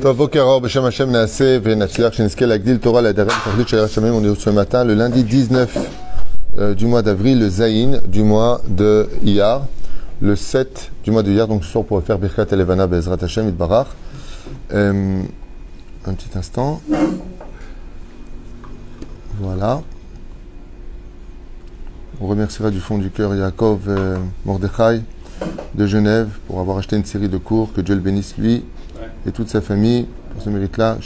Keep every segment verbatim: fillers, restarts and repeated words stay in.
Tov Boker Or B'Shem Hashem Naaseh V'Natzliach Shenizke L'Agdil Torah L'Adarem Tachlit Shel Hashem. On est ce matin, le lundi dix-neuf euh, du mois d'avril, le Zayin du mois de Iyar, le sept du mois de Iyar. Donc ce soir, on pourrait faire Birkat Elevana Be'ezrat Hashem Yitbarach. Euh, un petit instant. Voilà. On remerciera du fond du cœur Yaakov euh, Mordechai de Genève pour avoir acheté une série de cours. Que Dieu le bénisse lui et toute sa famille pour ce mérite-là.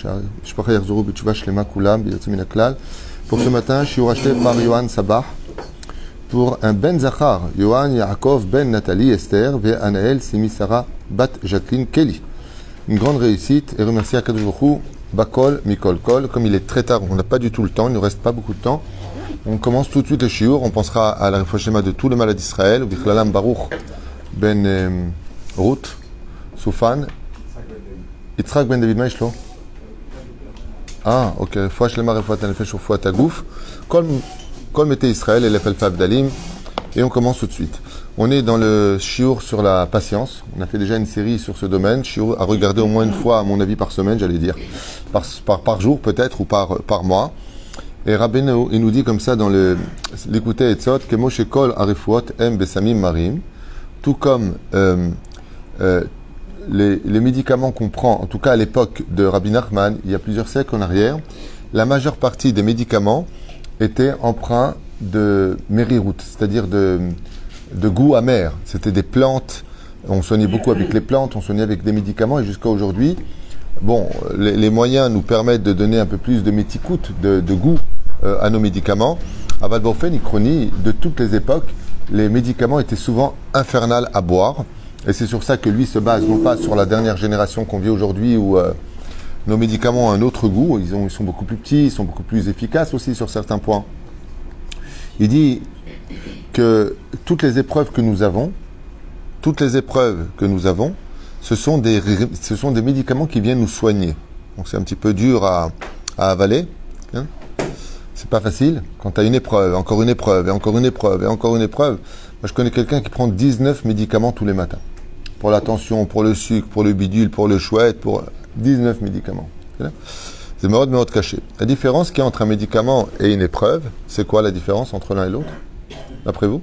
Pour ce matin, je suis racheté par Yohan Sabah pour un Ben Zachar, Yohan Yaakov Ben Nathalie Esther ve Anaël Simi Sarah Bat Jacqueline Kelly. Une grande réussite et remercier à Kadosh Baruch Hu Bakol Mikol Kol. Comme il est très tard, on n'a pas du tout le temps, il ne nous reste pas beaucoup de temps. On commence tout de suite le shiur. On pensera à la réfouachéma de tous les malades d'Israël. Bichlalam Baruch Ben euh, Ruth Soufan Yitzhak Ben David Maishlo. Ah, ok. Fouach lema refouat anefesh ufouat agouf. Kol Kol mete Israël et l'Efel Fabdalim. Et on commence tout de suite. On est dans le shiur sur la patience. On a fait déjà une série sur ce domaine. Shiur à regarder au moins une fois, à mon avis, par semaine, j'allais dire. Par, par, par jour peut-être ou par, par mois. Et Rabbeinu, il nous dit comme ça dans le l'écouter Etzot, que Moshe Kol Arifuot Em Besamim Marim, tout comme euh, euh, les, les médicaments qu'on prend, en tout cas à l'époque de Rabbi Nachman, il y a plusieurs siècles en arrière, la majeure partie des médicaments étaient empreints de merirut, c'est-à-dire de, de goût amer. C'était des plantes, on soignait beaucoup avec les plantes, on soignait avec des médicaments, et jusqu'à aujourd'hui, bon, les, les moyens nous permettent de donner un peu plus de méticoute, de, de goût euh, à nos médicaments. À Valborfen, Ichronie, de toutes les époques, les médicaments étaient souvent infernales à boire. Et c'est sur ça que lui se base, non pas sur la dernière génération qu'on vit aujourd'hui où euh, nos médicaments ont un autre goût, ils, ont, ils sont beaucoup plus petits, ils sont beaucoup plus efficaces aussi sur certains points. Il dit que toutes les épreuves que nous avons, toutes les épreuves que nous avons, Ce sont, des, ce sont des médicaments qui viennent nous soigner. Donc c'est un petit peu dur à, à avaler. Hein, c'est pas facile. Quand tu as une épreuve, encore une épreuve, et encore une épreuve, et encore une épreuve. Moi je connais quelqu'un qui prend dix-neuf médicaments tous les matins. Pour la tension, pour le sucre, pour le bidule, pour le chouette, pour dix-neuf médicaments. C'est mode, mode caché. La différence qu'il y a entre un médicament et une épreuve, c'est quoi la différence entre l'un et l'autre, d'après vous?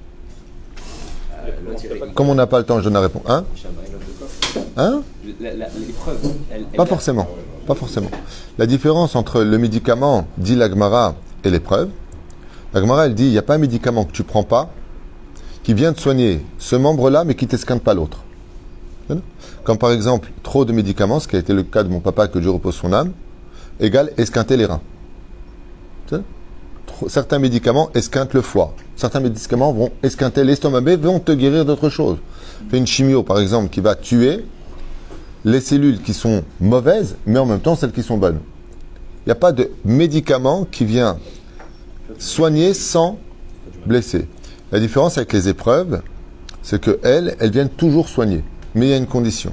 Comme on n'a pas le temps, je donne la réponse. Hein? Hein? La, la, l'épreuve, elle, elle pas forcément, pas forcément. La différence entre le médicament, dit la Gemara, et l'épreuve, la Gemara, elle dit, il n'y a pas un médicament que tu prends pas, qui vient te soigner ce membre-là, mais qui ne t'esquinte pas l'autre. Comme par exemple, trop de médicaments, ce qui a été le cas de mon papa, que Dieu repose son âme, égale esquinter les reins. Certains médicaments esquintent le foie. Certains médicaments vont esquinter l'estomac, mais vont te guérir d'autres choses. Fais une chimio, par exemple, qui va tuer les cellules qui sont mauvaises, mais en même temps celles qui sont bonnes. Il n'y a pas de médicament qui vient soigner sans blesser. La différence avec les épreuves, c'est qu'elles, elles viennent toujours soigner. Mais il y a une condition.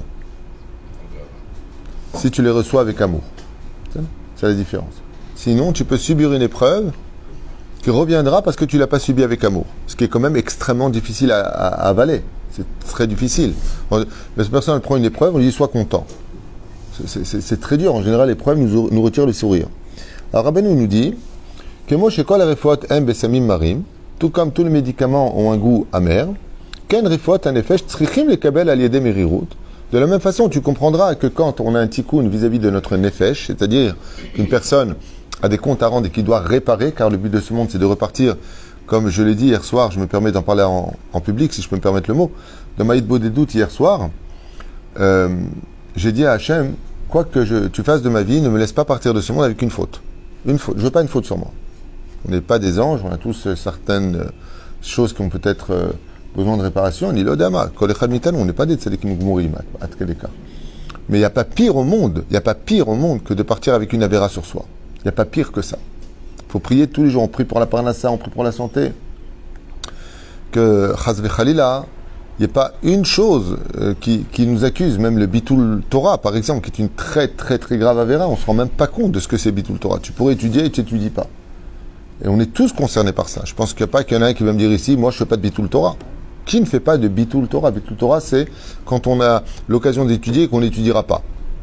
Si tu les reçois avec amour. C'est la différence. Sinon, tu peux subir une épreuve qui reviendra parce que tu ne l'as pas subi avec amour. Ce qui est quand même extrêmement difficile à, à, à avaler. C'est très difficile. Mais cette personne, elle prend une épreuve, on lui dit sois content. C'est, c'est, c'est très dur. En général, l'épreuve nous, nous retire le sourire. Alors, Rabbeinu nous dit que moi, chez Kol Refuat Em Besamim Marim, tout comme tous les médicaments ont un goût amer, Ken Refuat en effet, Tzrichim le Kabel al Yedem Merirut. De la même façon, tu comprendras que quand on a un tikkun vis-à-vis de notre nefesh, c'est-à-dire qu'une personne a des comptes à rendre et qui doit réparer, car le but de ce monde, c'est de repartir. Comme je l'ai dit hier soir, je me permets d'en parler en, en public, si je peux me permettre le mot. Dans Maïd Bodedout, hier soir, euh, j'ai dit à Hachem, quoi que je, tu fasses de ma vie, ne me laisse pas partir de ce monde avec une faute. Une faute. Je veux pas une faute sur moi. On n'est pas des anges, on a tous euh, certaines euh, choses qui ont peut-être euh, besoin de réparation. On dit l'odama, on n'est pas des tzadikim gmourim, à tous les cas. Mais il n'y a pas pire au monde, il n'y a pas pire au monde que de partir avec une avéra sur soi. Il n'y a pas pire que ça. Il faut prier tous les jours. On prie pour la parnassa, on prie pour la santé. Que chas v'chalila, il n'y a pas une chose euh, qui, qui nous accuse. Même le bitul Torah, par exemple, qui est une très très très grave avéra. On ne se rend même pas compte de ce que c'est bitul Torah. Tu pourrais étudier et tu n'étudies pas. Et on est tous concernés par ça. Je pense qu'il n'y a pas qu'il y en a un qui va me dire ici, moi je ne fais pas de bitul Torah. Qui ne fait pas de bitul Torah? Bitul Torah, c'est quand on a l'occasion d'étudier et qu'on n'étudiera pas.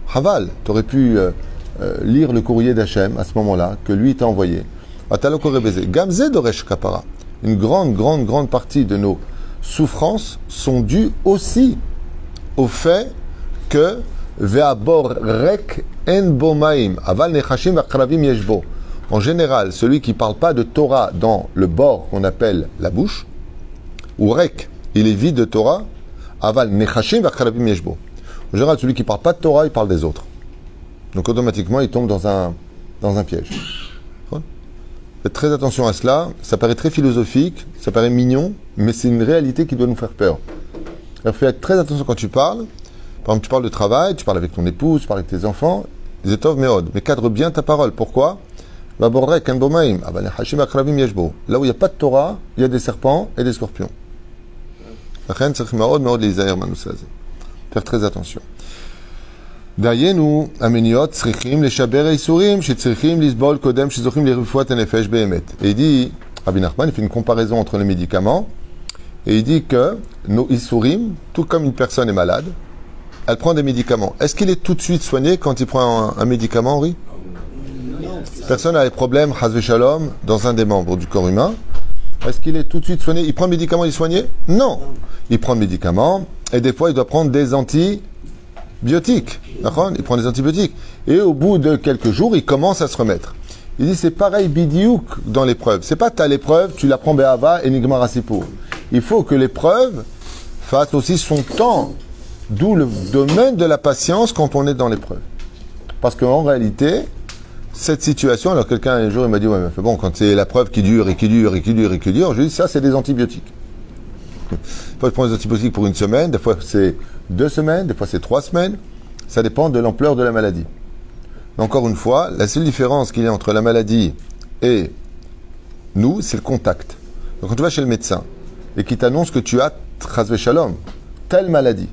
Haval, tu aurais pu euh, euh, lire le courrier d'Hachem à ce moment-là, que lui t'a envoyé. Gamze Doresh Kapara. Une grande, grande, grande partie de nos souffrances sont dues aussi au fait que Ve'abor rek en bomaim aval nechashim v'akravim yeshbo. En général, celui qui ne parle pas de Torah dans le bord qu'on appelle la bouche, ou rek, il est vide de Torah, aval nechashim v'akravim yeshbo. En général, celui qui ne parle pas de Torah, il parle des autres. Donc automatiquement, il tombe dans un, dans un piège. Faites très attention à cela. Ça paraît très philosophique, ça paraît mignon, mais c'est une réalité qui doit nous faire peur. Alors faites très attention quand tu parles. Par exemple, tu parles de travail, tu parles avec ton épouse, tu parles avec tes enfants. Zetov meod. Mais cadre bien ta parole. Pourquoi? Là où il n'y a pas de Torah, il y a des serpents et des scorpions. Faire très attention. דיינו, המניעות צריכים לשבר איסורים שצריכים לסבול קודם שזוכים לרפואת הנפש באמת. Et il dit, Rabbi Nachman, il fait une comparaison entre les médicaments et il dit que nos isurim, tout comme une personne est malade, elle prend des médicaments. Est-ce qu'il est tout de suite soigné quand il prend un, un médicament, Henri? Personne a des problèmes, Hazve Shalom, dans un des membres du corps humain. Est-ce qu'il est tout de suite soigné? Il prend le médicament, il est soigné? Non. Il prend le médicament et des fois il doit prendre des antibiotiques. Il prend des antibiotiques. Et au bout de quelques jours, il commence à se remettre. Il dit c'est pareil bidiouk dans l'épreuve. C'est pas t'as l'épreuve, tu la prends Be'ava et Nigmar Asipour. Il faut que l'épreuve fasse aussi son temps. D'où le domaine de la patience quand on est dans l'épreuve. Parce qu'en réalité, cette situation, alors quelqu'un un jour il m'a dit ouais mais bon quand c'est la preuve qui dure et qui dure et qui dure et qui dure, je lui dis ça c'est des antibiotiques. Des fois je prends des antibiotiques pour une semaine, des fois c'est deux semaines, des fois c'est trois semaines. Ça dépend de l'ampleur de la maladie. Mais encore une fois, la seule différence qu'il y a entre la maladie et nous, c'est le contact. Donc quand tu vas chez le médecin et qu'il t'annonce que tu as Chazve Shalom, telle maladie,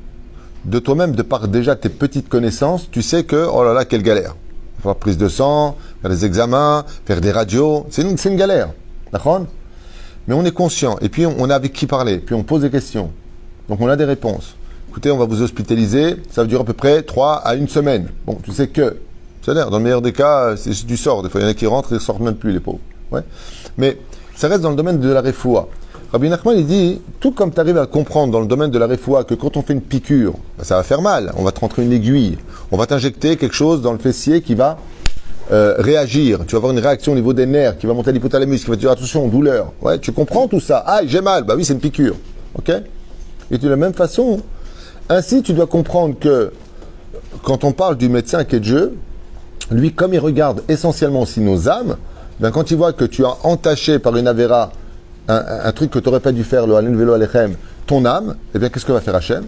de toi-même, de par déjà tes petites connaissances, tu sais que, oh là là, quelle galère. Il faut faire prise de sang, faire des examens, faire des radios. C'est une, c'est une galère. D'accord? Mais on est conscient. Et puis, on a avec qui parler. Puis, on pose des questions. Donc, on a des réponses. Écoutez, on va vous hospitaliser. Ça va durer à peu près trois à une semaine. Bon, tu sais que, c'est-à-dire, dans le meilleur des cas, c'est, tu sors. Des fois, il y en a qui rentrent et ne sortent même plus, les pauvres. Ouais. Mais ça reste dans le domaine de la refoua. Rabbi Nachman, il dit, tout comme tu arrives à comprendre dans le domaine de la refoua que quand on fait une piqûre, ben, ça va faire mal. On va te rentrer une aiguille. On va t'injecter quelque chose dans le fessier qui va euh, réagir. Tu vas avoir une réaction au niveau des nerfs qui va monter à l'hypothalamus, qui va te dire attention, douleur. Ouais, tu comprends tout ça. Ah, j'ai mal. Bah oui, c'est une piqûre. Ok? Et de la même façon, ainsi tu dois comprendre que quand on parle du médecin qui est Dieu, lui, comme il regarde essentiellement aussi nos âmes, ben, quand il voit que tu as entaché par une avéra Un, un, un truc que tu n'aurais pas dû faire, le Halel Velo Alechem, ton âme, eh bien, qu'est-ce que va faire Hachem?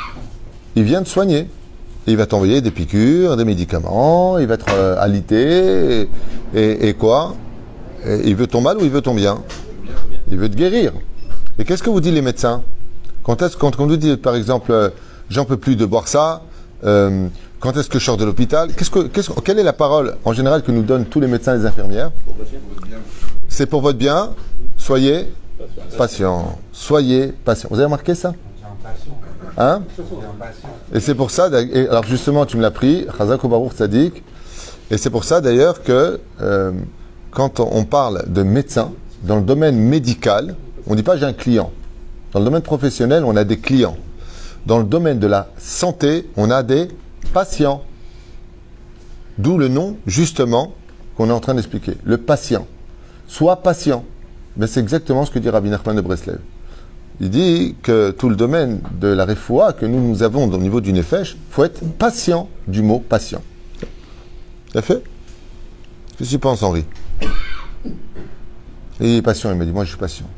Il vient te soigner. Et il va t'envoyer des piqûres, des médicaments, il va être euh, alité, et, et, et quoi et il veut ton mal ou il veut ton bien? Il veut te guérir. Et qu'est-ce que vous dites les médecins? Quand est-ce quand on vous dit, par exemple, euh, j'en peux plus de boire ça, euh, quand est-ce que je sors de l'hôpital? Qu'est-ce que, qu'est-ce, quelle est la parole, en général, que nous donnent tous les médecins et les infirmières? C'est pour votre bien. Soyez patient. Soyez patient. Vous avez remarqué ça? Hein? Et c'est pour ça, et alors justement, tu me l'as pris, Chazak ou Baruch Tzadik, et c'est pour ça d'ailleurs que euh, quand on parle de médecin, dans le domaine médical, on ne dit pas j'ai un client. Dans le domaine professionnel, on a des clients. Dans le domaine de la santé, on a des patients. D'où le nom, justement, qu'on est en train d'expliquer. Le patient. Sois patient. Mais c'est exactement ce que dit Rabbi Nachman de Breslev. Il dit que tout le domaine de la refoua que nous, nous avons au niveau du nefesh, il faut être patient du mot patient. Ça fait? Qu'est-ce que tu penses, Henri? Il est patient, il m'a dit, moi je suis patient.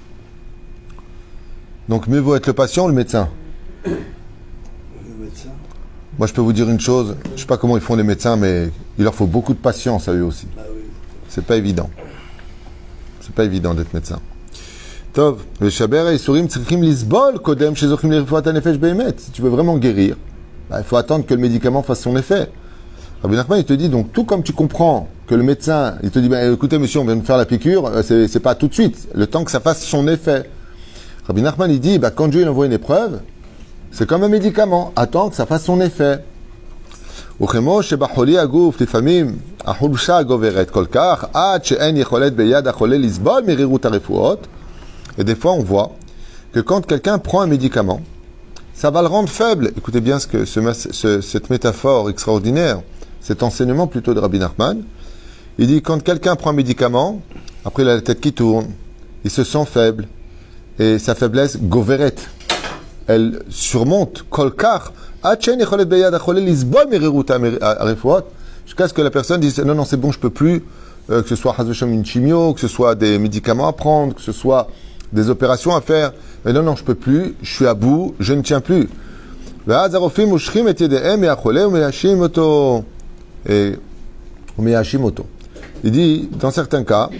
Donc mieux vaut être le patient ou le médecin? Le médecin. Moi je peux vous dire une chose, je ne sais pas comment ils font les médecins, mais il leur faut beaucoup de patience à eux aussi. Ah oui. C'est pas évident. C'est pas évident d'être médecin. Tov, le shaber et surim tzrikim lisbol kodem shezochim lirfuat hanefesh behemet. Si tu veux vraiment guérir, bah, il faut attendre que le médicament fasse son effet. Rabbi Nachman, il te dit, donc tout comme tu comprends que le médecin, il te dit, bah, écoutez monsieur, on vient de faire la piqûre, c'est, c'est pas tout de suite, le temps que ça fasse son effet. Rabbi Nachman, il dit, bah, quand Dieu il envoie une épreuve, c'est comme un médicament, attends que ça fasse son effet. וכמו שבחולי הגוף לפעמים החולשה גוברת כל כך, עד שאין יכולת ביד החולה לסבול מרירות הרפואות. Et des fois on voit que quand quelqu'un prend un médicament, ça va le rendre faible. Écoutez bien ce que, ce, ce, cette métaphore extraordinaire, cet enseignement plutôt de Rabbi Nachman. Il dit quand quelqu'un prend un médicament, après il a la tête qui tourne, il se sent faible, et sa faiblesse goveret, elle surmonte kolkar, jusqu'à ce que la personne dise non non c'est bon je peux plus, euh, que ce soit une chimio, que ce soit des médicaments à prendre, que ce soit des opérations à faire, mais non non je peux plus, je suis à bout, je ne tiens plus. Et il dit dans certains cas,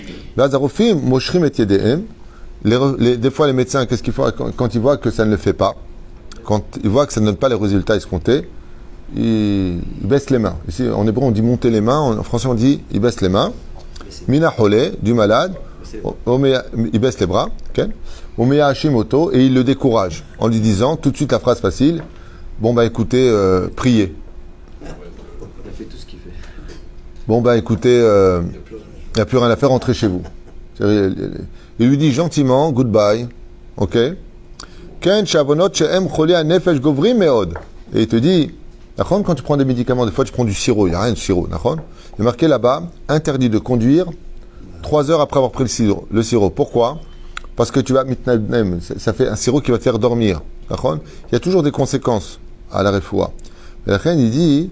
les, les, des fois les médecins qu'est-ce qu'ils font quand, quand ils voient que ça ne le fait pas, quand ils voient que ça ne donne pas les résultats escomptés, ils, ils baissent les mains. Ici, en hébreu, on dit monter les mains. En français, on dit ils baissent les mains. Mina holé, du malade. Il baisse les bras. Omeya hashimoto, et il le décourage en lui disant tout de suite la phrase facile. Bon, bah écoutez, euh, priez. Il a fait tout ce qu'il fait. Bon, bah écoutez, euh, il n'y a plus rien à faire, rentrez chez vous. Il lui dit gentiment, goodbye. Ok? Et il te dit, quand tu prends des médicaments, des fois tu prends du sirop, il n'y a rien de sirop. Il est marqué là-bas, interdit de conduire trois heures après avoir pris le sirop. Le sirop. Pourquoi? Parce que tu vas, ça fait un sirop qui va te faire dormir. Il y a toujours des conséquences à la refoua. Et la reine, il dit,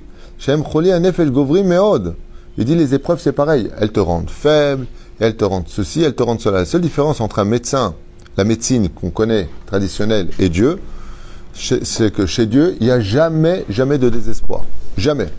il dit, les épreuves, c'est pareil. Elles te rendent faible, elles te rendent ceci, elles te rendent cela. La seule différence entre un médecin, la médecine qu'on connaît, traditionnelle, et Dieu, c'est que chez Dieu, il n'y a jamais, jamais de désespoir. Jamais.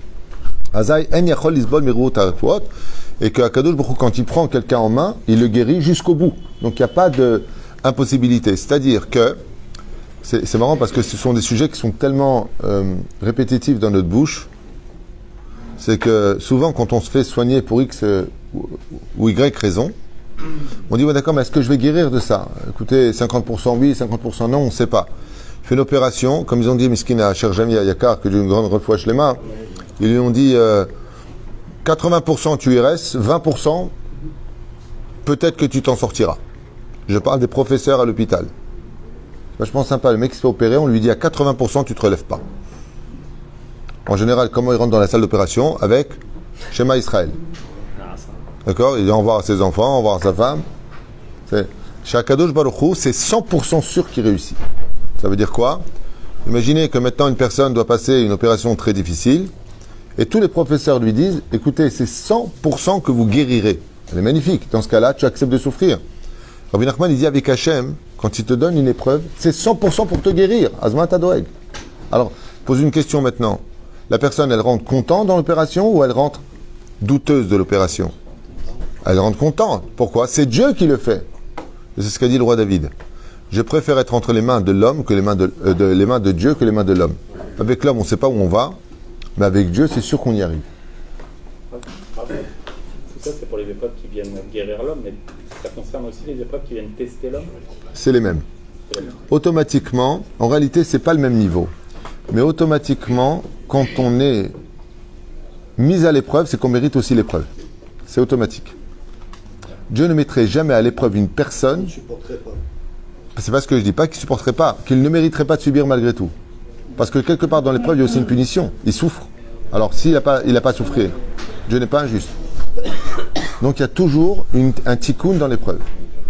Et que Akadosh Baruch Hu, quand il prend quelqu'un en main, il le guérit jusqu'au bout. Donc il n'y a pas d'impossibilité. C'est-à-dire que, c'est marrant parce que ce sont des sujets qui sont tellement euh, répétitifs dans notre bouche, c'est que souvent quand on se fait soigner pour X ou Y raison, on dit, ouais, d'accord, mais est-ce que je vais guérir de ça? Écoutez, cinquante pour cent oui, cinquante pour cent non, on ne sait pas. Fait une opération, comme ils ont dit, Miskina à Cher Jami à Yakar, que d'une grande refouache les mains, ils lui ont dit, euh, quatre-vingts pour cent tu y restes, vingt pour cent peut-être que tu t'en sortiras. Je parle des professeurs à l'hôpital. Vachement sympa, le mec qui se fait opérer, on lui dit à quatre-vingts pour cent tu ne te relèves pas. En général, comment il rentre dans la salle d'opération? Avec Shema Israël. D'accord? Il dit au revoir à ses enfants, au revoir à sa femme. Chez Akadosh Baruch Hu, c'est cent pour cent sûr qu'il réussit. Ça veut dire quoi? Imaginez que maintenant une personne doit passer une opération très difficile et tous les professeurs lui disent, écoutez, c'est cent pour cent que vous guérirez. Elle est magnifique. Dans ce cas-là, tu acceptes de souffrir. Rabbi Nachman, il dit avec Hachem, quand il te donne une épreuve, c'est cent pour cent pour te guérir. Azma Tadoeg. Alors, pose une question maintenant. La personne, elle rentre contente dans l'opération ou elle rentre douteuse de l'opération? Elle rentre contente. Pourquoi? C'est Dieu qui le fait. Et c'est ce qu'a dit le roi David. Je préfère être entre les mains de l'homme que les mains de, euh, de, les mains de Dieu que les mains de l'homme. Avec l'homme, on ne sait pas où on va, mais avec Dieu, c'est sûr qu'on y arrive. Ça, c'est pour les épreuves qui viennent guérir l'homme, mais ça concerne aussi les épreuves qui viennent tester l'homme? C'est les mêmes. C'est les mêmes. Automatiquement, en réalité, ce n'est pas le même niveau. Mais automatiquement, quand on est mis à l'épreuve, c'est qu'on mérite aussi l'épreuve. C'est automatique. Dieu ne mettrait jamais à l'épreuve une personne. C'est pas ce que je dis, pas qu'il ne supporterait pas, qu'il ne mériterait pas de subir malgré tout. Parce que quelque part dans l'épreuve, il y a aussi une punition. Il souffre. Alors s'il n'a pas, il n'a pas souffert, Dieu n'est pas injuste. Donc il y a toujours une, un tikkun dans l'épreuve.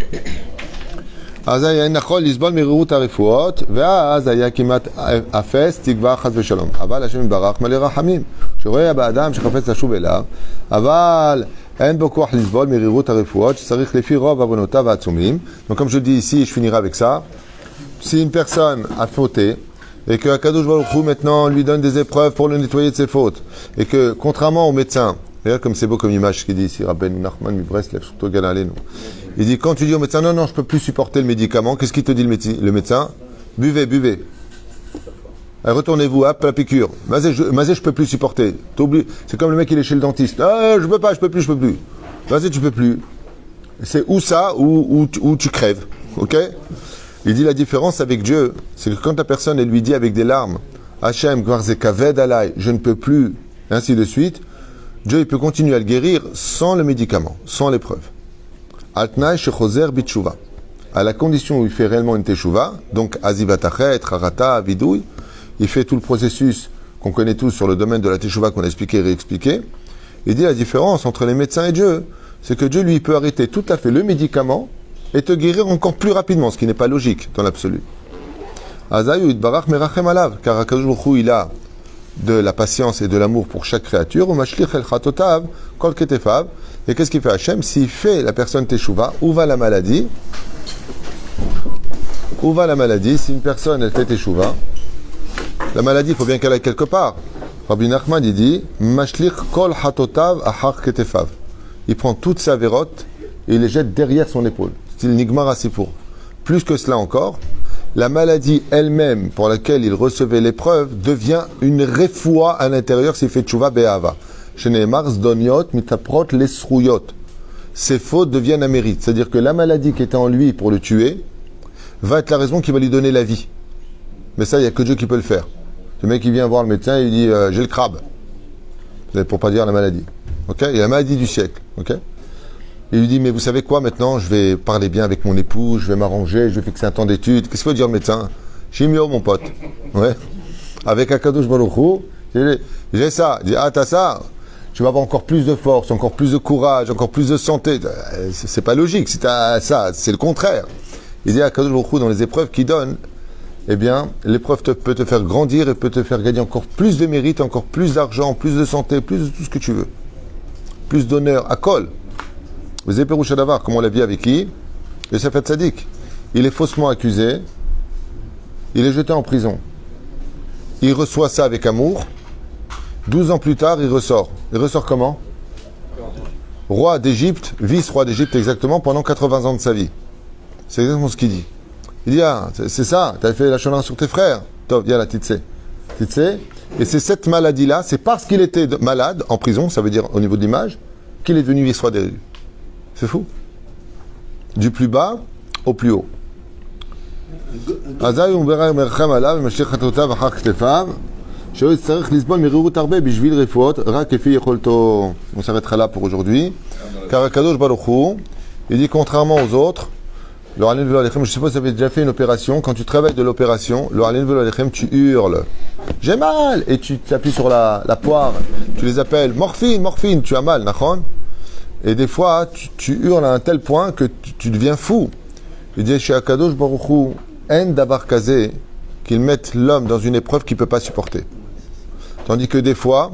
אז היה נכון לסבול מרירות הרפואות, ואז היה כמעט אפס תקווה חס ושלום. אבל השם יתברך מלא רחמים, שרואה באדם שחפץ לשוב אליו, אבל אין בו כוח לסבול מרירות הרפואות, שצריך לפי רוב עוונותיו העצומים. Donc comme je dis ici, je finirai avec ça. Si une personne a fauté, et que Akadosh Baruch Hu maintenant lui donne des épreuves pour le nettoyer de ses fautes, et que contrairement au médecin, regarde comme c'est beau comme image ce qu'il dit ici, Rabben Nachman Mibreslev, surtout Galalenu. Il dit, quand tu dis au médecin, non, non, je ne peux plus supporter le médicament, qu'est-ce qu'il te dit le, médecin, le médecin? Buvez, buvez. Retournez-vous, hop, la piqûre. Mazé, je ne peux plus supporter. C'est comme le mec, il est chez le dentiste. Ah, je ne peux pas, je ne peux plus, je ne peux plus. Vas-y, tu ne peux plus. C'est ou ça, ou, ou, ou tu crèves. Ok? Il dit la différence avec Dieu, c'est que quand la personne, elle lui dit avec des larmes, Hachem, je ne peux plus et ainsi de suite, Dieu il peut continuer à le guérir sans le médicament, sans l'épreuve. Altnaï shechozer bitshuva. À la condition où il fait réellement une teshuva, donc azivatachet, rarata, vidouille, il fait tout le processus qu'on connaît tous sur le domaine de la teshuva qu'on a expliqué et réexpliqué. Il dit la différence entre les médecins et Dieu, c'est que Dieu lui peut arrêter tout à fait le médicament et te guérir encore plus rapidement, ce qui n'est pas logique dans l'absolu. Azayu itbarach merachem alav, car Akadosh Baruch Hu, il a de la patience et de l'amour pour chaque créature. Umashlich el chatotav kol ketefav. Et qu'est-ce qu'il fait Hachem? S'il fait la personne teshuva, où va la maladie? Où va la maladie? Si une personne elle fait teshuva, la maladie, il faut bien qu'elle aille quelque part. Rabbi Nachman, il dit Mashlich kol hatotav ahar ketefav. Il prend toutes ses avérotes et il les jette derrière son épaule. Style Nigmar Asipour. Plus que cela encore, la maladie elle-même pour laquelle il recevait l'épreuve devient une refoua à l'intérieur s'il fait tchouva be'ava. Sheneemar zdoniot mitaprot lesruyot. Ses fautes deviennent un mérite. C'est-à-dire que la maladie qui était en lui pour le tuer va être la raison qui va lui donner la vie. Mais ça, il n'y a que Dieu qui peut le faire. Le mec qui vient voir le médecin, il dit euh, j'ai le crabe. Pour pas dire la maladie. Ok, il y a la maladie du siècle. Ok. Il lui dit, mais vous savez quoi, maintenant, je vais parler bien avec mon époux, je vais m'arranger, je vais fixer un temps d'études. Qu'est-ce qu'il faut dire le médecin? Chimio, mon pote. Ouais. Avec Akadosh Baruch Hu, j'ai, j'ai ça. Il dit, ah, t'as ça? Tu vas avoir encore plus de force, encore plus de courage, encore plus de santé. C'est, c'est pas logique. Si t'as ça, c'est le contraire. Il dit, Akadosh Baruch Hu, dans les épreuves qu'il donne, eh bien, l'épreuve te, peut te faire grandir et peut te faire gagner encore plus de mérite, encore plus d'argent, plus de santé, plus de tout ce que tu veux. Plus d'honneur, à col. Vous avez Péroucha d'Avar, comme on l'a vu avec qui? Le Safed Tzadik. Il est faussement accusé, il est jeté en prison. Il reçoit ça avec amour. douze ans plus tard, il ressort. Il ressort comment? Roi d'Égypte, vice-roi d'Égypte exactement, pendant quatre-vingts ans de sa vie. C'est exactement ce qu'il dit. Il dit, ah, c'est, c'est ça, tu as fait la chaleur sur tes frères. Tov, viens la titse. Titse. Et c'est cette maladie-là, c'est parce qu'il était malade, en prison, ça veut dire au niveau de l'image, qu'il est devenu vice-roi d'Égypte. C'est fou. Du plus bas au plus haut. On s'arrêtera là pour aujourd'hui. Car Akadosh Baruch Hu, il dit contrairement aux autres, le Halin Velo Alechem, je sais pas si vous avez déjà fait une opération, quand tu travailles de l'opération, le Halin Velo Alechem, tu hurles. J'ai mal! Et tu t'appuies sur la, la poire, tu les appelles morphine, morphine, tu as mal, nachon? Et des fois, tu, tu hurles à un tel point que tu, tu deviens fou. Il dit chez Akadosh Baruch Hu, en dabar kazé, qu'ils mettent l'homme dans une épreuve qu'il ne peut pas supporter. Tandis que des fois,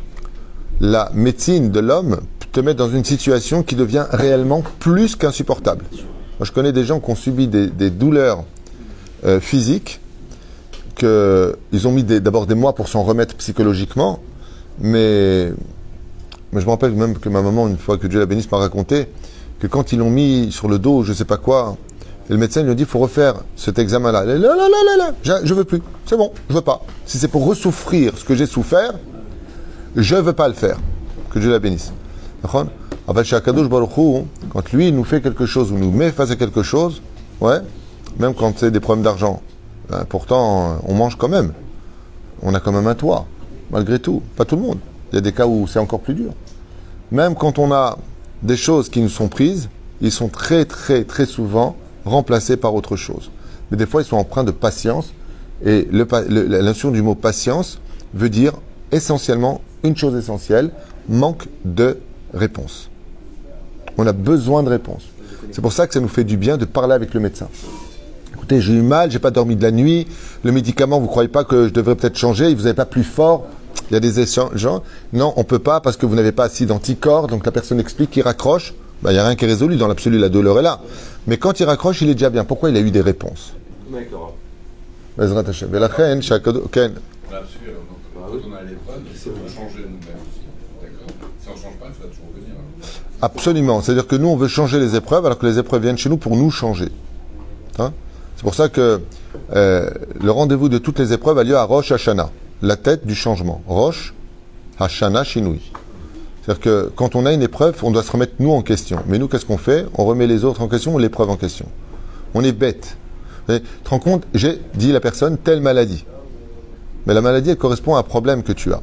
la médecine de l'homme te met dans une situation qui devient réellement plus qu'insupportable. Moi, je connais des gens qui ont subi des, des douleurs euh, physiques, qu'ils ont mis des, d'abord des mois pour s'en remettre psychologiquement, mais... Mais je me rappelle même que ma maman, une fois que Dieu la bénisse, m'a raconté que quand ils l'ont mis sur le dos, je ne sais pas quoi, et le médecin lui a dit, il faut refaire cet examen-là. Là, là, là, là, là, je ne veux plus. C'est bon, je ne veux pas. Si c'est pour ressouffrir ce que j'ai souffert, je ne veux pas le faire. Que Dieu la bénisse. Avec Akadosh Baruch Hu, quand lui, il nous fait quelque chose, ou nous met face à quelque chose, ouais, même quand c'est des problèmes d'argent, ben, pourtant, on mange quand même. On a quand même un toit, malgré tout. Pas tout le monde. Il y a des cas où c'est encore plus dur. Même quand on a des choses qui nous sont prises, ils sont très, très, très souvent remplacés par autre chose. Mais des fois, ils sont empreints de patience. Et le, le, la notion du mot patience veut dire essentiellement une chose essentielle, manque de réponse. On a besoin de réponse. C'est pour ça que ça nous fait du bien de parler avec le médecin. Écoutez, j'ai eu mal, j'ai pas dormi de la nuit, le médicament, vous ne croyez pas que je devrais peut-être changer, vous n'avez pas plus fort. Il y a des échanges. Non, on ne peut pas parce que vous n'avez pas assez d'anticorps. Donc la personne explique qu'il raccroche. Ben, il n'y a rien qui est résolu. Dans l'absolu, la douleur est là. Mais quand il raccroche, il est déjà bien. Pourquoi il a eu des réponses? D'accord. Bezrat Hashem. Et la reine, chaque Ken. Quand on a l'épreuve, il faut changer nous-mêmes. D'accord. Si on ne change pas, ça va toujours venir. Absolument. C'est-à-dire que nous, on veut changer les épreuves alors que les épreuves viennent chez nous pour nous changer. Hein? C'est pour ça que euh, le rendez-vous de toutes les épreuves a lieu à Rosh Hashanah. La tête du changement. Rosh Hashanah Shinui. C'est-à-dire que quand on a une épreuve, on doit se remettre nous en question. Mais nous, qu'est-ce qu'on fait? On remet les autres en question ou l'épreuve en question. On est bête. Tu te rends compte? J'ai dit à la personne telle maladie. Mais la maladie, elle correspond à un problème que tu as.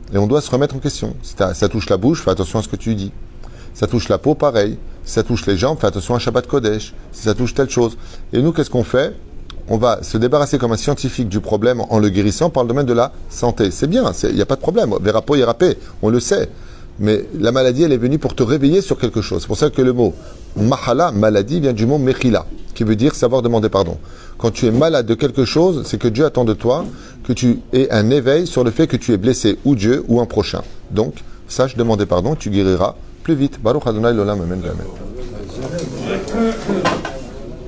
Et on doit se remettre en question. Si ça touche la bouche, fais attention à ce que tu dis. Si ça touche la peau, pareil. Si ça touche les jambes, fais attention à Shabbat Kodesh. Si ça touche telle chose. Et nous, qu'est-ce qu'on fait? On va se débarrasser comme un scientifique du problème en le guérissant par le domaine de la santé. C'est bien, il n'y a pas de problème. Verapo irapé, on le sait. Mais la maladie, elle est venue pour te réveiller sur quelque chose. C'est pour ça que le mot mahala, maladie, vient du mot mechila, qui veut dire savoir demander pardon. Quand tu es malade de quelque chose, c'est que Dieu attend de toi que tu aies un éveil sur le fait que tu es blessé ou Dieu ou un prochain. Donc, sache demander pardon, tu guériras plus vite. Baruch Adonai l'olam, amen, amen.